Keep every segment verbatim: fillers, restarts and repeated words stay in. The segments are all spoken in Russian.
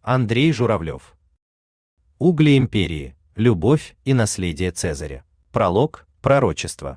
Андрей Журавлев. Угли империи. Любовь и наследие Цезаря. Пролог. Пророчество.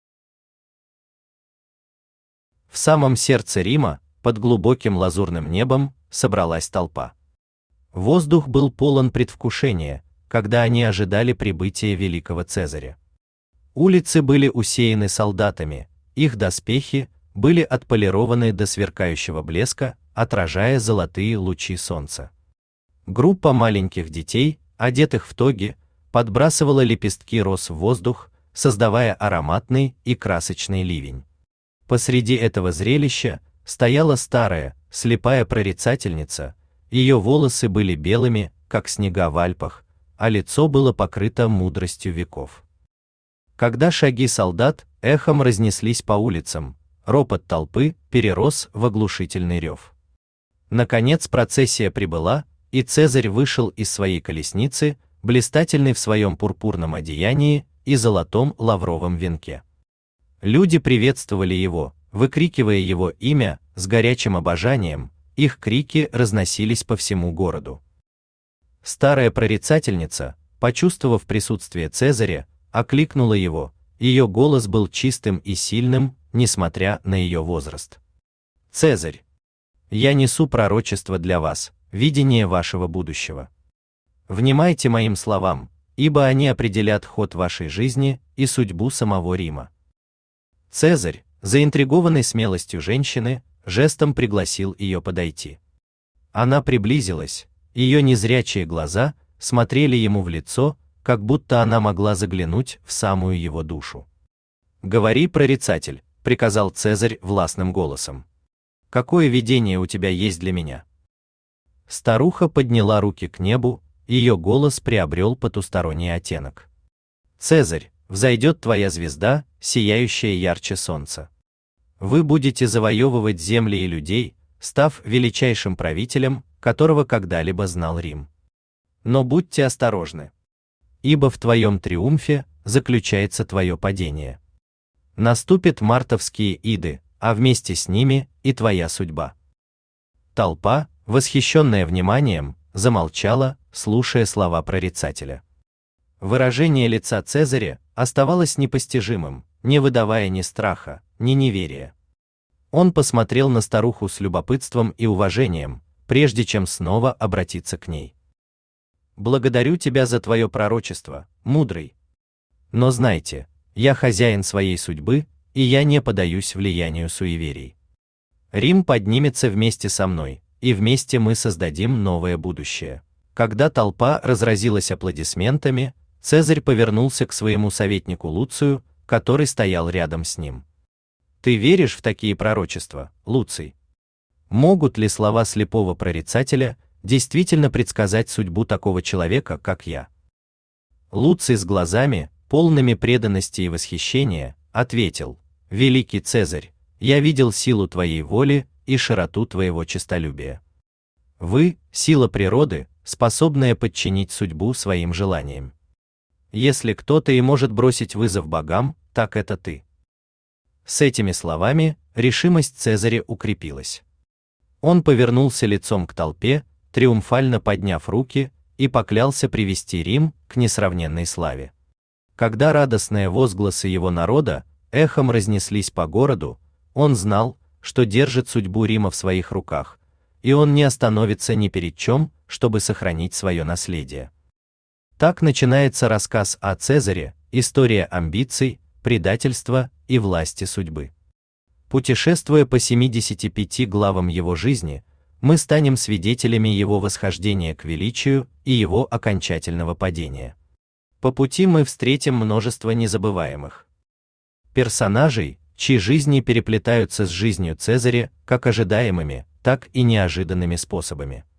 В самом сердце Рима, под глубоким лазурным небом, собралась толпа. Воздух был полон предвкушения, когда они ожидали прибытия великого Цезаря. Улицы были усеяны солдатами, их доспехи были отполированы до сверкающего блеска, отражая золотые лучи солнца. Группа маленьких детей, одетых в тоги, подбрасывала лепестки роз в воздух, создавая ароматный и красочный ливень. Посреди этого зрелища стояла старая, слепая прорицательница, ее волосы были белыми, как снега в Альпах, а лицо было покрыто мудростью веков. Когда шаги солдат эхом разнеслись по улицам, ропот толпы перерос в оглушительный рев. Наконец процессия прибыла, и Цезарь вышел из своей колесницы, блистательный в своем пурпурном одеянии и золотом лавровом венке. Люди приветствовали его, выкрикивая его имя с горячим обожанием, их крики разносились по всему городу. Старая прорицательница, почувствовав присутствие Цезаря, окликнула его, ее голос был чистым и сильным, несмотря на ее возраст. «Цезарь, я несу пророчество для вас, видение вашего будущего. Внимайте моим словам, ибо они определят ход вашей жизни и судьбу самого Рима». Цезарь, заинтригованный смелостью женщины, жестом пригласил ее подойти. Она приблизилась, ее незрячие глаза смотрели ему в лицо, как будто она могла заглянуть в самую его душу. «Говори, прорицатель», — приказал Цезарь властным голосом. «Какое видение у тебя есть для меня?» Старуха подняла руки к небу, ее голос приобрел потусторонний оттенок. «Цезарь, взойдет твоя звезда, сияющая ярче солнца. Вы будете завоевывать земли и людей, став величайшим правителем, которого когда-либо знал Рим. Но будьте осторожны, ибо в твоем триумфе заключается твое падение. Наступят мартовские иды, а вместе с ними и твоя судьба». Толпа, восхищенная вниманием, замолчала, слушая слова прорицателя. Выражение лица Цезаря оставалось непостижимым, не выдавая ни страха, ни неверия. Он посмотрел на старуху с любопытством и уважением, прежде чем снова обратиться к ней. «Благодарю тебя за твое пророчество, мудрый. Но знайте, я хозяин своей судьбы, и я не поддаюсь влиянию суеверий. Рим поднимется вместе со мной, и вместе мы создадим новое будущее». Когда толпа разразилась аплодисментами, Цезарь повернулся к своему советнику Луцию, который стоял рядом с ним. «Ты веришь в такие пророчества, Луций? Могут ли слова слепого прорицателя действительно предсказать судьбу такого человека, как я?» Луций с глазами, полными преданности и восхищения, ответил: «Великий Цезарь, я видел силу твоей воли и широту твоего честолюбия. Вы — сила природы, способная подчинить судьбу своим желаниям. Если кто-то и может бросить вызов богам, так это ты». С этими словами решимость Цезаря укрепилась. Он повернулся лицом к толпе, триумфально подняв руки, и поклялся привести Рим к несравненной славе. Когда радостные возгласы его народа эхом разнеслись по городу, он знал, что держит судьбу Рима в своих руках, и он не остановится ни перед чем, чтобы сохранить свое наследие. Так начинается рассказ о Цезаре, история амбиций, предательства и власти судьбы. Путешествуя по семидесяти пяти главам его жизни, мы станем свидетелями его восхождения к величию и его окончательного падения. По пути мы встретим множество незабываемых персонажей, чьи жизни переплетаются с жизнью Цезаря как ожидаемыми, так и неожиданными способами.